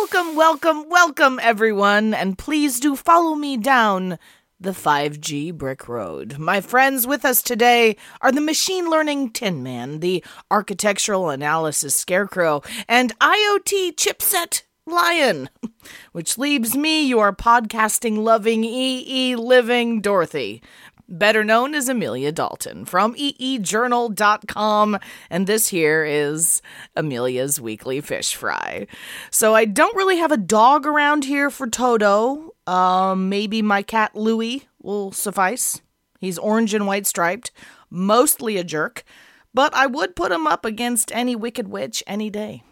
Welcome, everyone, and please do follow me down the 5G brick road. My friends with us today are the machine learning Tin Man, the architectural analysis Scarecrow, and IoT chipset Lion, which leaves me, your podcasting-loving EE-living Dorothy, better known as Amelia Dalton from eejournal.com, and this here is Amelia's Weekly Fish Fry. So I don't really have a dog around here for Toto. Maybe my cat Louie will suffice. He's orange and white striped, mostly a jerk, but I would put him up against any wicked witch any day.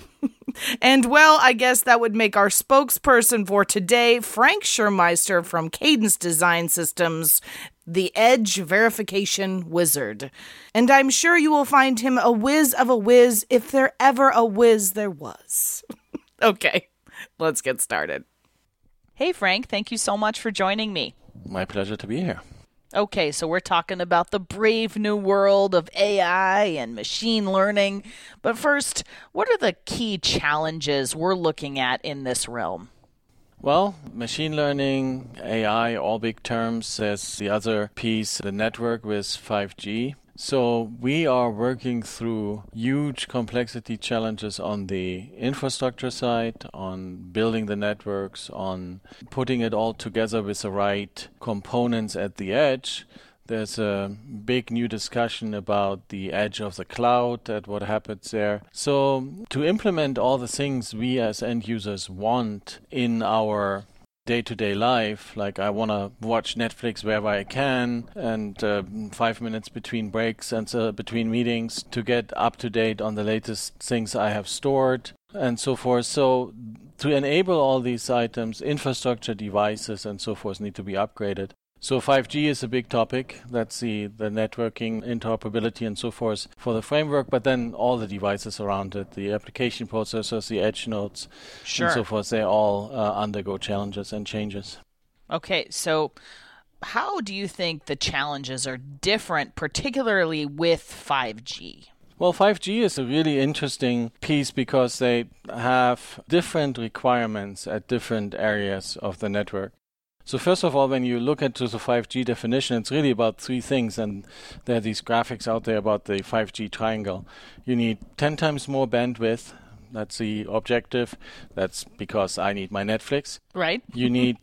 And, well, I guess that would make our spokesperson for today, Frank Schurmeister from Cadence Design Systems, the Edge Verification Wizard. And I'm sure you will find him a whiz of a whiz if there ever a whiz there was. Okay, let's get started. Hey, Frank, thank you so much for joining me. My pleasure to be here. Okay, so we're talking about the brave new world of AI and machine learning. But first, what are the key challenges we're looking at in this realm? Well, machine learning, AI, all big terms. There's the other piece, the network with 5G. So we are working through huge complexity challenges on the infrastructure side, on building the networks, on putting it all together with the right components at the edge. There's a big new discussion about the edge of the cloud and what happens there. So to implement all the things we as end users want in our day-to-day life, like I want to watch Netflix wherever I can, and 5 minutes between breaks and between meetings to get up to date on the latest things I have stored and so forth. So to enable all these items, infrastructure, devices and so forth need to be upgraded. So 5G is a big topic. That's the networking, interoperability and so forth for the framework, but then all the devices around it, the application processors, the edge nodes, and so forth, they all undergo challenges and changes. Okay, so how do you think the challenges are different, particularly with 5G? Well, 5G is a really interesting piece because they have different requirements at different areas of the network. So first of all, when you look into the 5G definition, it's really about three things, and there are these graphics out there about the 5G triangle. You need 10 times more bandwidth. That's the objective. That's because I need my Netflix. Right. You need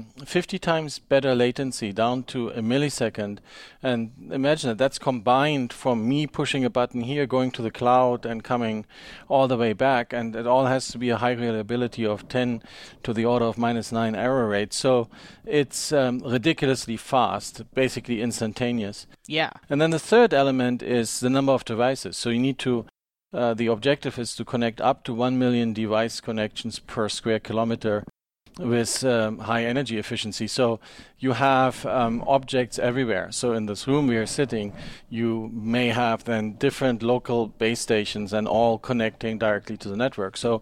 50 times better latency, down to a millisecond. And imagine that's combined from me pushing a button here, going to the cloud and coming all the way back. And it all has to be a high reliability of 10 to the order of -9 error rate. So it's ridiculously fast, basically instantaneous. Yeah. And then the third element is the number of devices. So you need to the objective is to connect up to 1 million device connections per square kilometer with high energy efficiency. So you have objects everywhere. So in this room we are sitting, you may have then different local base stations and all connecting directly to the network. So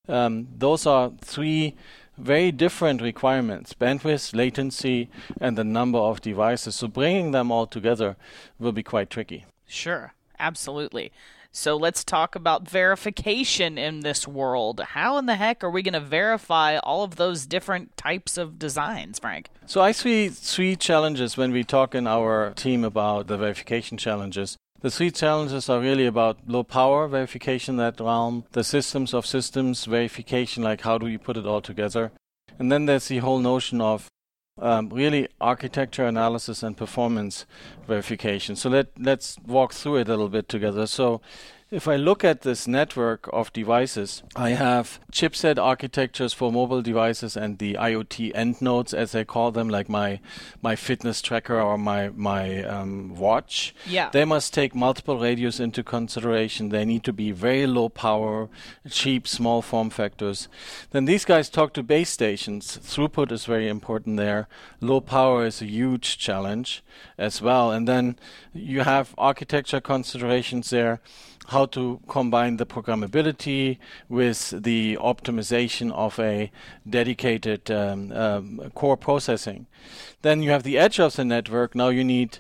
those are three very different requirements: bandwidth, latency, and the number of devices. So bringing them all together will be quite tricky. Sure, absolutely. So let's talk about verification in this world. How in the heck are we going to verify all of those different types of designs, Frank? So I see three challenges when we talk in our team about the verification challenges. The three challenges are really about low power verification, that realm, the systems of systems verification, like how do we put it all together. And then there's the whole notion of really architecture analysis and performance verification. So let's walk through it a little bit together. So if I look at this network of devices, I have chipset architectures for mobile devices and the IoT end nodes, as they call them, like my fitness tracker or my watch. Yeah. They must take multiple radios into consideration. They need to be very low power, cheap, small form factors. Then these guys talk to base stations. Throughput is very important there. Low power is a huge challenge as well. And then you have architecture considerations there. How to combine the programmability with the optimization of a dedicated core processing. Then you have the edge of the network. Now you need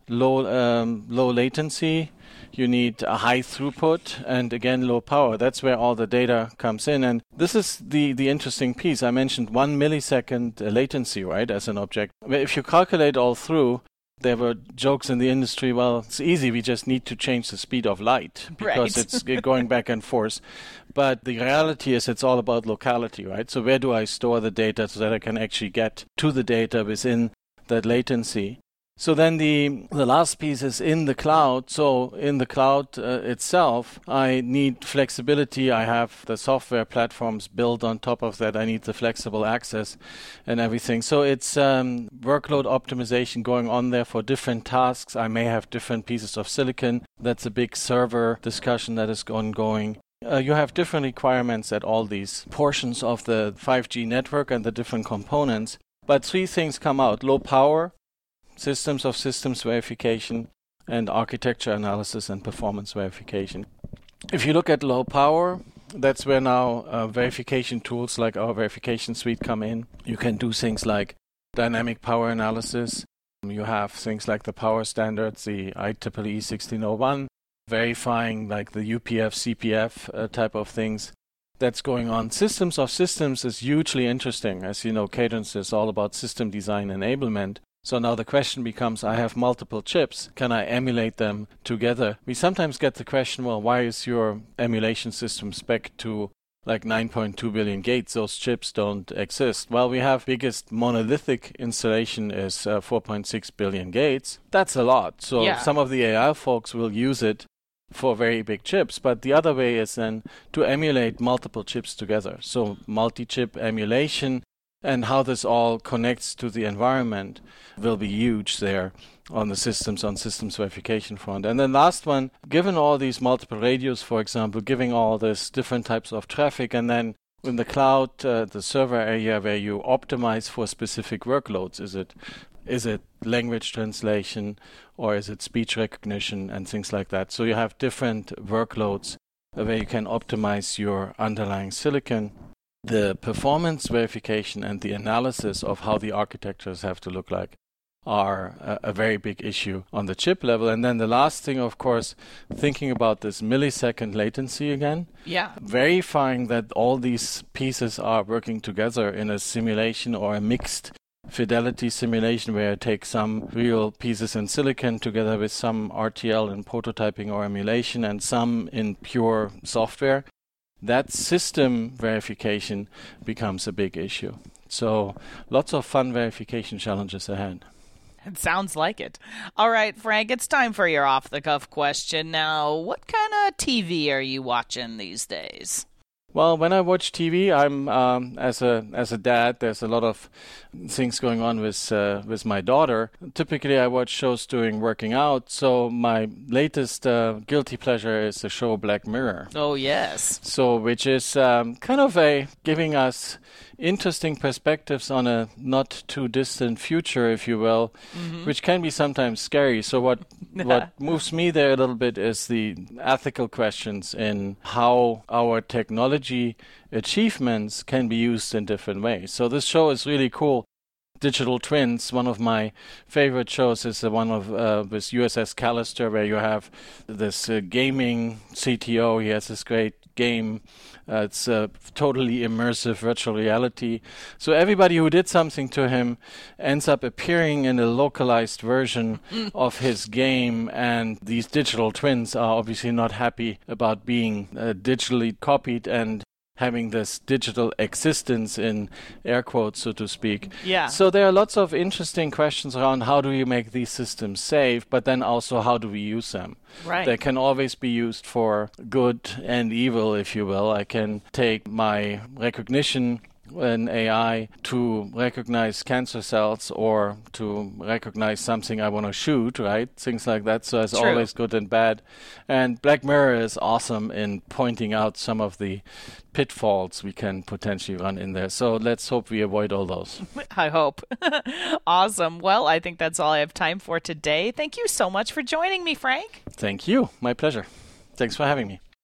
low latency, you need a high throughput, and again, low power. That's where all the data comes in. And this is the interesting piece. I mentioned 1 millisecond latency, right, as an object. If you calculate all through, there were jokes in the industry, well, it's easy, we just need to change the speed of light because it's going back and forth. But the reality is it's all about locality, right? So where do I store the data so that I can actually get to the data within that latency? So then the last piece is in the cloud. So in the cloud itself, I need flexibility. I have the software platforms built on top of that. I need the flexible access and everything. So it's workload optimization going on there for different tasks. I may have different pieces of silicon. That's a big server discussion that is ongoing. You have different requirements at all these portions of the 5G network and the different components. But three things come out: low power, systems of systems verification, and architecture analysis and performance verification. If you look at low power, that's where now verification tools like our verification suite come in. You can do things like dynamic power analysis. You have things like the power standards, the IEEE 1601, verifying like the UPF, CPF type of things. That's going on. Systems of systems is hugely interesting. As you know, Cadence is all about system design enablement. So now the question becomes, I have multiple chips. Can I emulate them together? We sometimes get the question, well, why is your emulation system spec to like 9.2 billion gates? Those chips don't exist. Well, we have biggest monolithic installation is 4.6 billion gates. That's a lot. So some of the AI folks will use it for very big chips, but the other way is then to emulate multiple chips together. So multi-chip emulation and how this all connects to the environment will be huge there on systems verification front. And then last one, given all these multiple radios, for example, giving all this different types of traffic, and then in the cloud, the server area where you optimize for specific workloads, is it language translation or is it speech recognition and things like that? So you have different workloads where you can optimize your underlying silicon. The performance verification and the analysis of how the architectures have to look like are a very big issue on the chip level. And then the last thing, of course, thinking about this millisecond latency again. Yeah. Verifying that all these pieces are working together in a simulation or a mixed fidelity simulation where I take some real pieces in silicon together with some RTL in prototyping or emulation and some in pure software. That system verification becomes a big issue. So lots of fun verification challenges ahead. It sounds like it. All right, Frank, it's time for your off-the-cuff question. Now, what kind of TV are you watching these days? Well, when I watch TV, I'm as a dad. There's a lot of things going on with my daughter. Typically, I watch shows during working out. So my latest guilty pleasure is the show Black Mirror. Oh yes. So which is kind of giving us interesting perspectives on a not too distant future, if you will, which can be sometimes scary. So what moves me there a little bit is the ethical questions in how our technology achievements can be used in different ways. So this show is really cool. Digital Twins, one of my favorite shows, is the one of with USS Callister, where you have this gaming CTO. He has this great game. It's a totally immersive virtual reality. So everybody who did something to him ends up appearing in a localized version of his game. And these digital twins are obviously not happy about being digitally copied and having this digital existence in air quotes, so to speak. Yeah. So there are lots of interesting questions around how do you make these systems safe, but then also how do we use them? Right. They can always be used for good and evil, if you will. I can take my recognition in AI to recognize cancer cells or to recognize something I want to shoot, right? Things like that. So it's always good and bad. And Black Mirror is awesome in pointing out some of the pitfalls we can potentially run in there. So let's hope we avoid all those. I hope. Awesome. Well, I think that's all I have time for today. Thank you so much for joining me, Frank. Thank you. My pleasure. Thanks for having me.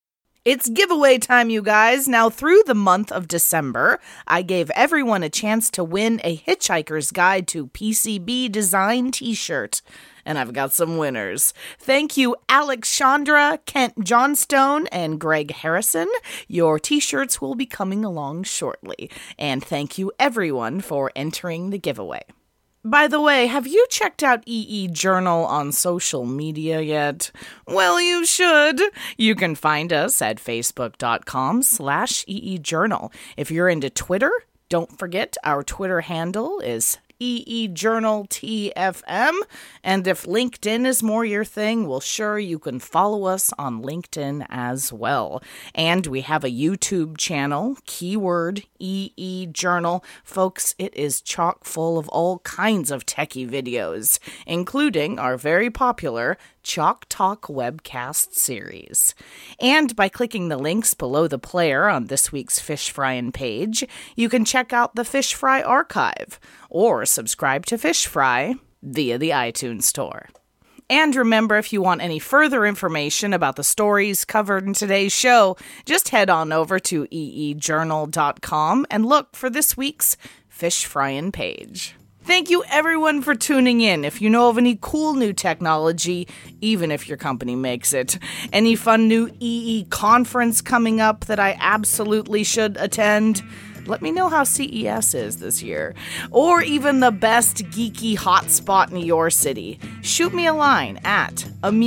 It's giveaway time, you guys. Now, through the month of December, I gave everyone a chance to win a Hitchhiker's Guide to PCB Design t-shirt. And I've got some winners. Thank you, Alex Chandra, Kent Johnstone, and Greg Harrison. Your t-shirts will be coming along shortly. And thank you, everyone, for entering the giveaway. By the way, have you checked out EE Journal on social media yet? Well, you should. You can find us at facebook.com/EE Journal. If you're into Twitter, don't forget our Twitter handle is EE Journal TFM. And if LinkedIn is more your thing, well, sure, you can follow us on LinkedIn as well. And we have a YouTube channel, keyword EE Journal. Folks, it is chock full of all kinds of techie videos, including our very popular Chalk Talk webcast series. And by clicking the links below the player on this week's Fish Fryin' page, you can check out the Fish Fry archive or subscribe to Fish Fry via the iTunes Store. And remember, if you want any further information about the stories covered in today's show, just head on over to eejournal.com and look for this week's Fish Fryin' page. Thank you, everyone, for tuning in. If you know of any cool new technology, even if your company makes it, any fun new EE conference coming up that I absolutely should attend, let me know how CES is this year. Or even the best geeky hotspot in your city. Shoot me a line at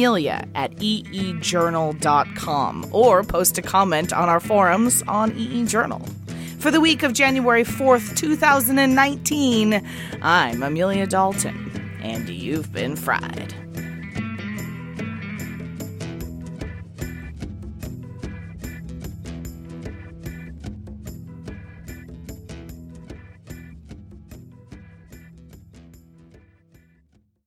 amelia@eejournal.com or post a comment on our forums on EE Journal. For the week of January 4th, 2019, I'm Amelia Dalton, and you've been fried.